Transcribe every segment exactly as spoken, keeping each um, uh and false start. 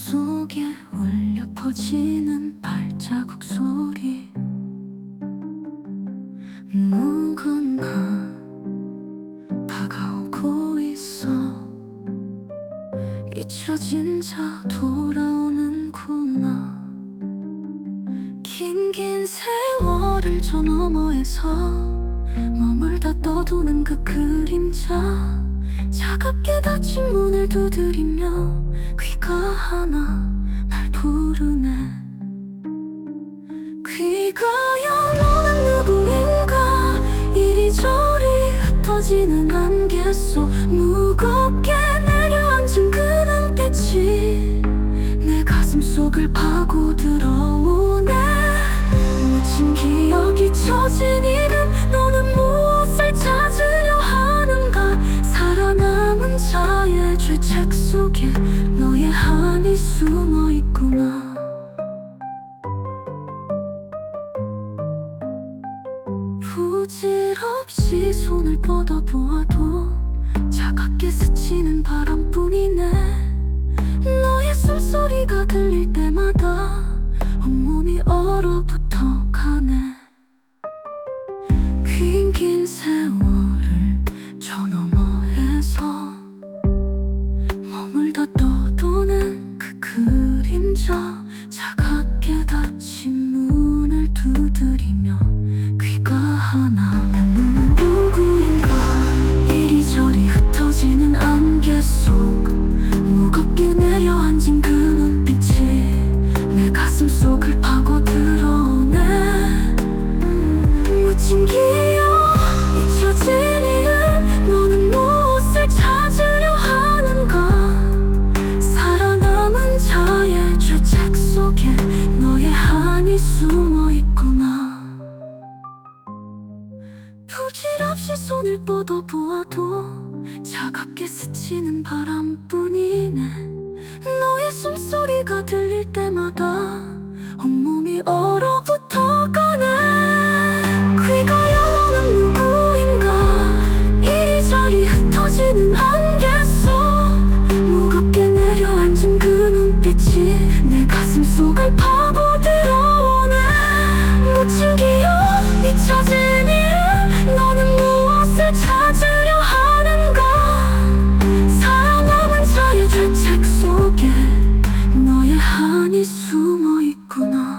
속에 울려 퍼지는 발자국 소리, 누군가 다가오고 있어. 잊혀진 자 돌아오는구나. 긴긴 세월을 저 너머에서 머물다 떠도는 그 그림자, 차갑게 닫힌 문을 두드리며 귀가 하나 날 부르네. 귀가여, 너는 누구인가. 이리저리 흩어지는 안개 속 무겁게 내려앉은 그 눈빛이 내 가슴 속을 파고 들어오네. 묻힌 기억, 잊혀진 이름, 너는 무엇을 찾으려 하는가. 살아남은 자의 죄책 속에 너의 한이 숨어 있구나. 부질없이 손을 뻗어보아도 차갑게 스치는 바람뿐이네. 너의 숨소리가 들릴 때마다 온몸이 얼어붙어 가네. 긴긴 세월을 저 너머에서 머물다 떠도는 그 그림자, 차갑게 닫힌 문을 두드리며 귀가 하나 누구인가. 이리저리 흩어지는 안개 속 무겁게 내려앉은 그 눈빛이 내 가슴 속을 파고 들어오네. 묻힌 기억, 잊혀진 이름, 너는 무엇을 찾으려 하는가. 살아남은 자의 죄책 속에 너의 한이 숨어 있구나. 부질없이 손을 뻗어보아도 차갑게 스치는 바람뿐이네. 너의 숨소리가 들릴 때마다 온몸이 얼어붙어 가네. 귀가여, 너는 누구인가. 이리저리 흩어지는 안개 속 무겁게 내려앉은 그 눈빛이 내 가슴 속을 파고 들어오네. 묻힌 기억, 잊혀진 이름, 너는 무엇을 찾으려 하는가. 살아남은 자의 죄책 속에 너의 한이 숨어 있구나.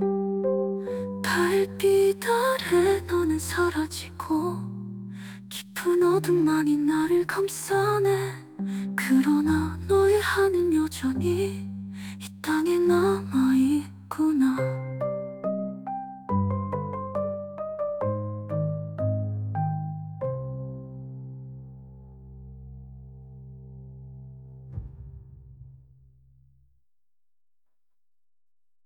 달빛 아래 너는 사라지고 깊은 어둠만이 나를 감싸네. 그러나 너의 한은 여전히 이 땅에 나